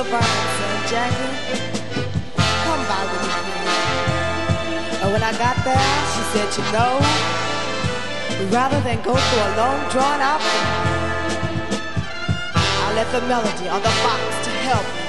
Laverne said, Jackie, come by with me, please. And when I got there, she said, you know, rather than go through a long, drawn-out thing, I let the melody on the box to help me.